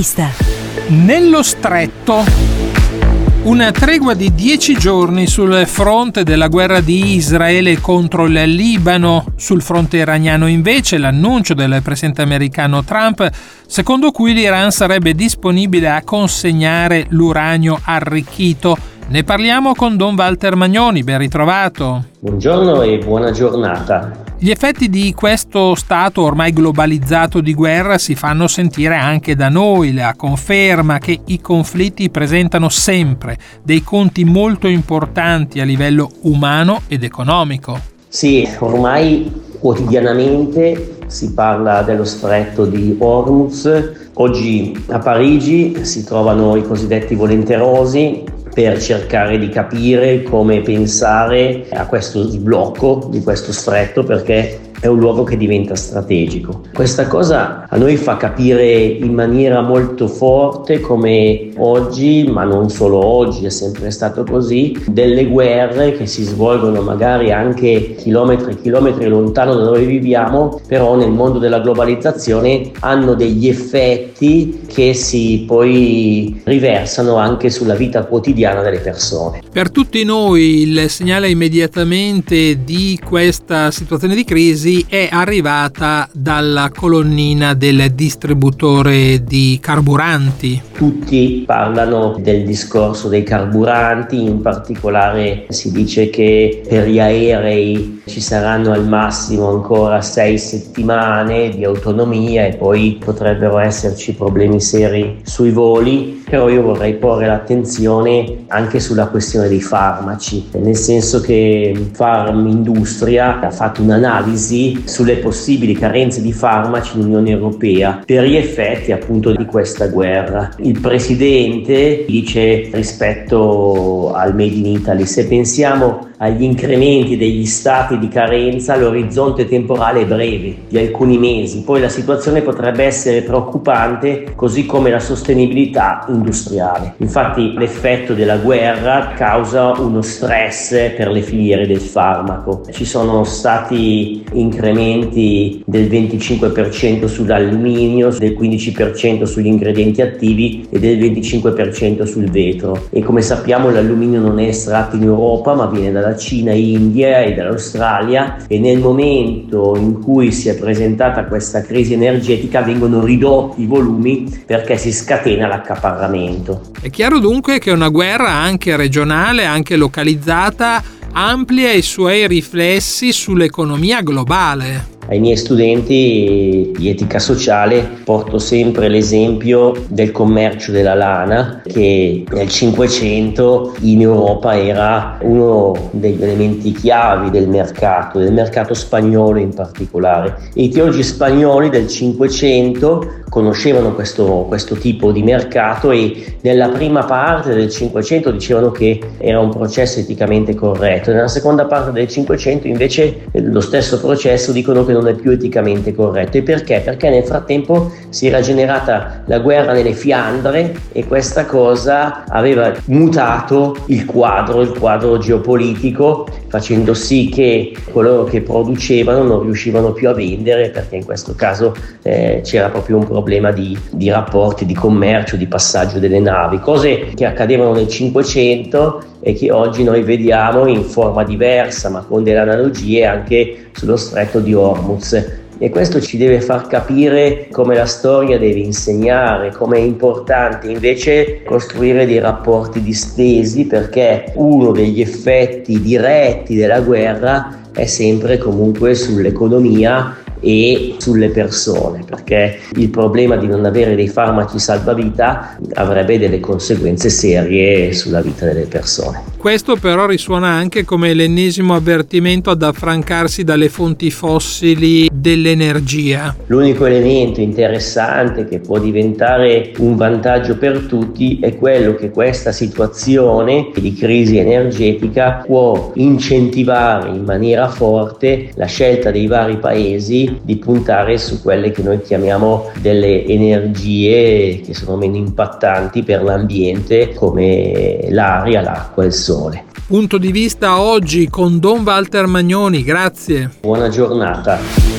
vista. Nello stretto. Una tregua di 10 giorni sul fronte della guerra di Israele contro il Libano. Sul fronte iraniano invece l'annuncio del presidente americano Trump, secondo cui l'Iran sarebbe disponibile a consegnare l'uranio arricchito. Ne parliamo con Don Walter Magnoni, ben ritrovato. Buongiorno e buona giornata. Gli effetti di questo stato ormai globalizzato di guerra si fanno sentire anche da noi, la conferma che i conflitti presentano sempre dei conti molto importanti a livello umano ed economico. Sì, ormai quotidianamente si parla dello stretto di Hormuz. Oggi a Parigi si trovano i cosiddetti volenterosi per cercare di capire come pensare a questo sblocco di questo stretto, perché è un luogo che diventa strategico. Questa cosa a noi fa capire in maniera molto forte come oggi, ma non solo oggi, è sempre stato così, delle guerre che si svolgono magari anche chilometri e chilometri lontano da dove viviamo, però nel mondo della globalizzazione hanno degli effetti che si poi riversano anche sulla vita quotidiana delle persone. Per tutti noi il segnale immediatamente di questa situazione di crisi è arrivata dalla colonnina del distributore di carburanti. Tutti parlano del discorso dei carburanti, in particolare si dice che per gli aerei ci saranno al massimo ancora 6 settimane di autonomia e poi potrebbero esserci problemi seri sui voli, però io vorrei porre l'attenzione anche sulla questione dei farmaci, nel senso che Farmindustria ha fatto un'analisi sulle possibili carenze di farmaci in Unione Europea per gli effetti appunto di questa guerra. Il presidente dice rispetto al Made in Italy: se pensiamo agli incrementi degli stati di carenza, l'orizzonte temporale è breve, di alcuni mesi, poi la situazione potrebbe essere preoccupante, così come la sostenibilità industriale. Infatti l'effetto della guerra causa uno stress per le filiere del farmaco. Ci sono stati incrementi del 25% sull'alluminio, del 15% sugli ingredienti attivi e del 25% sul vetro. E come sappiamo l'alluminio non è estratto in Europa, ma viene dalla Cina, India e dall'Australia, e nel momento in cui si è presentata questa crisi energetica vengono ridotti i volumi perché si scatena l'accaparramento. È chiaro dunque che una guerra anche regionale, anche localizzata, amplia i suoi riflessi sull'economia globale. Ai miei studenti di etica sociale porto sempre l'esempio del commercio della lana, che nel Cinquecento in Europa era uno degli elementi chiavi del mercato spagnolo in particolare. E i teologi spagnoli del Cinquecento conoscevano questo tipo di mercato e nella prima parte del Cinquecento dicevano che era un processo eticamente corretto. Nella seconda parte del Cinquecento invece lo stesso processo dicono che non è più eticamente corretto. E perché? Perché nel frattempo si era generata la guerra nelle Fiandre e questa cosa aveva mutato il quadro geopolitico, facendo sì che coloro che producevano non riuscivano più a vendere, perché in questo caso c'era proprio un problema di rapporti, di commercio, di passaggio delle navi, cose che accadevano nel Cinquecento e che oggi noi vediamo in forma diversa, ma con delle analogie anche sullo stretto di Hormuz. E questo ci deve far capire come la storia deve insegnare, come è importante invece costruire dei rapporti distesi, perché uno degli effetti diretti della guerra è sempre comunque sull'economia e sulle persone, perché il problema di non avere dei farmaci salvavita avrebbe delle conseguenze serie sulla vita delle persone. Questo però risuona anche come l'ennesimo avvertimento ad affrancarsi dalle fonti fossili dell'energia. L'unico elemento interessante che può diventare un vantaggio per tutti è quello che questa situazione di crisi energetica può incentivare in maniera forte la scelta dei vari paesi di puntare su quelle che noi chiamiamo delle energie che sono meno impattanti per l'ambiente, come l'aria, l'acqua e il sole. Punto di vista oggi con Don Walter Magnoni, grazie. Buona giornata.